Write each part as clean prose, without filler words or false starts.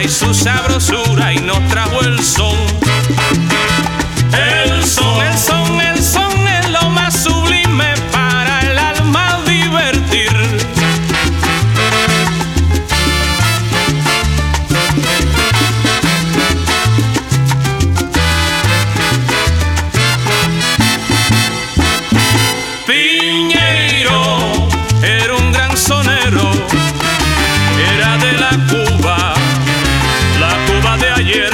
su sabrosura y nos trajo el son. El son, el son, el son es lo más sublime para el alma divertir. Piñeiro era un gran sonero, era de la Cuba de ayer.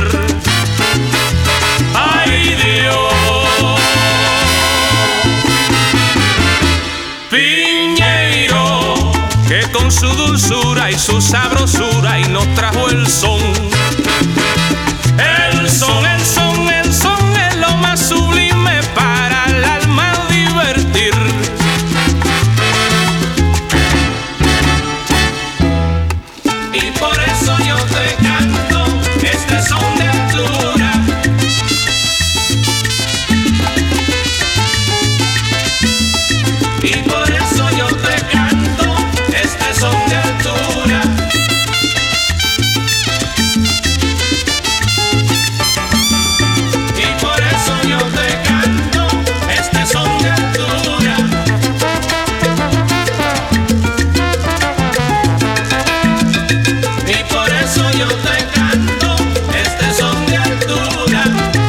¡Ay, Dios! Piñeiro, que con su dulzura y su sabrosura y nos trajo el son. El son, el son, el son es lo más sublime para el alma divertir. Y por eso yo te canto este son de altura. Y por eso yo te canto este son de altura. Y por eso yo te canto este son de altura. Y por eso yo te canto este son de altura.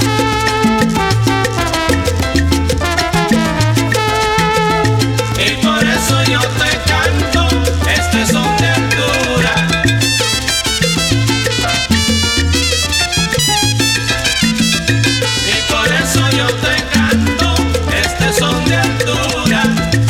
Y por eso yo te canto este son de altura. Y por eso yo te canto este son de altura.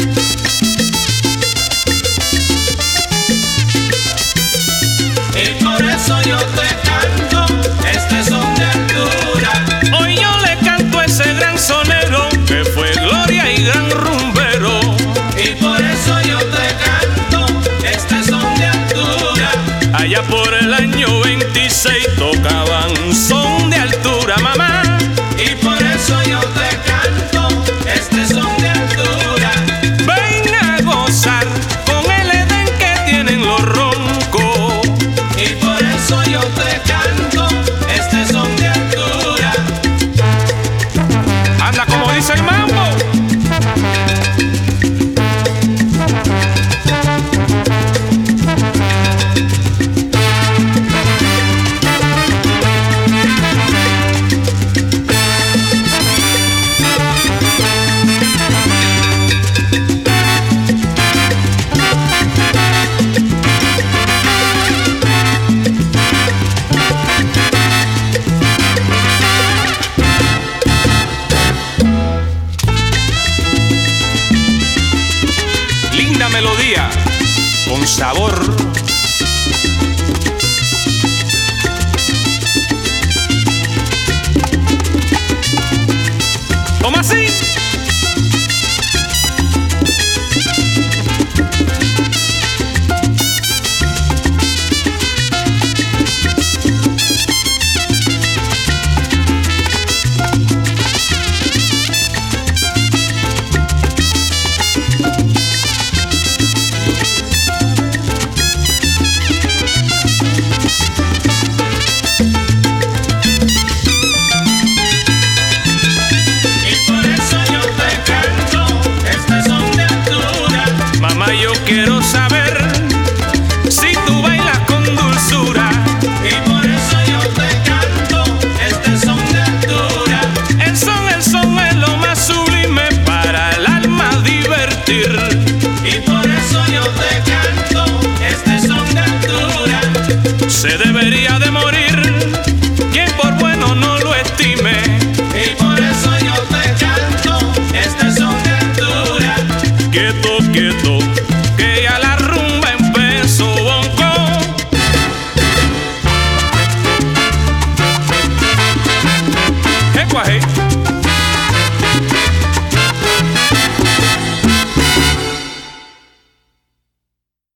Y por eso yo te canto este son de altura. Hoy yo le canto a ese gran sonero que fue gloria y gran rumbero. Y por eso yo te canto este son de altura. Allá por el año 26 tocaban son de altura, mamá. Y por eso yo te canto este son de altura. Ven a gozar con el Edén que tienen los roncos. Y por eso yo te canto este son de altura. Anda como dice el mambo. Linda melodía con sabor. ¿Cómo así? Yo quiero saber si tú bailas con dulzura. Y por eso yo te canto este son de altura. El son es lo más sublime para el alma divertir. Y por eso yo te canto este son de altura. Se debería de morir